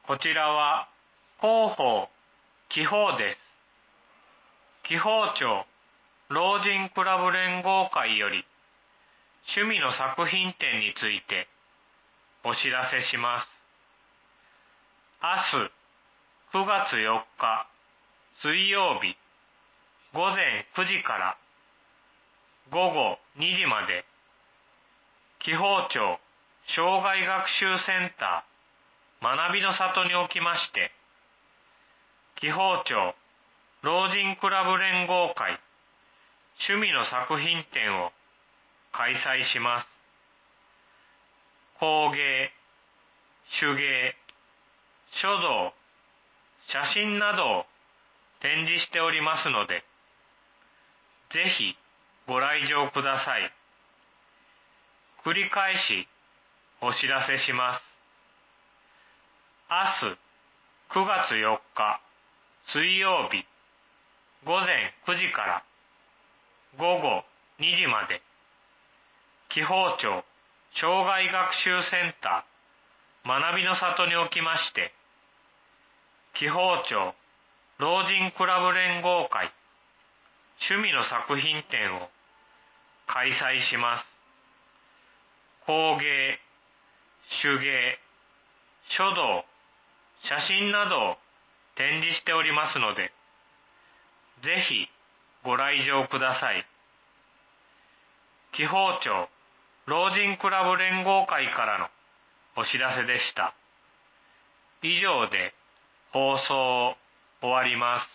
こちらは広報、紀報です。紀宝町老人クラブ連合会より趣味の作品展についてお知らせします。明日9月4日水曜日午前9時から午後2時まで紀宝町障害学習センター学びの里におきまして紀宝町老人クラブ連合会趣味の作品展を開催します。工芸、手芸、書道、写真などを展示しておりますので、ぜひご来場ください。繰り返しお知らせします。明日9月4日水曜日午前9時から午後2時まで紀宝町障害学習センター学びの里におきまして紀宝町老人クラブ連合会趣味の作品展を開催します。工芸、手芸、書道、写真などを展示しておりますので、ぜひご来場ください。紀宝町老人クラブ連合会からのお知らせでした。以上で放送を終わります。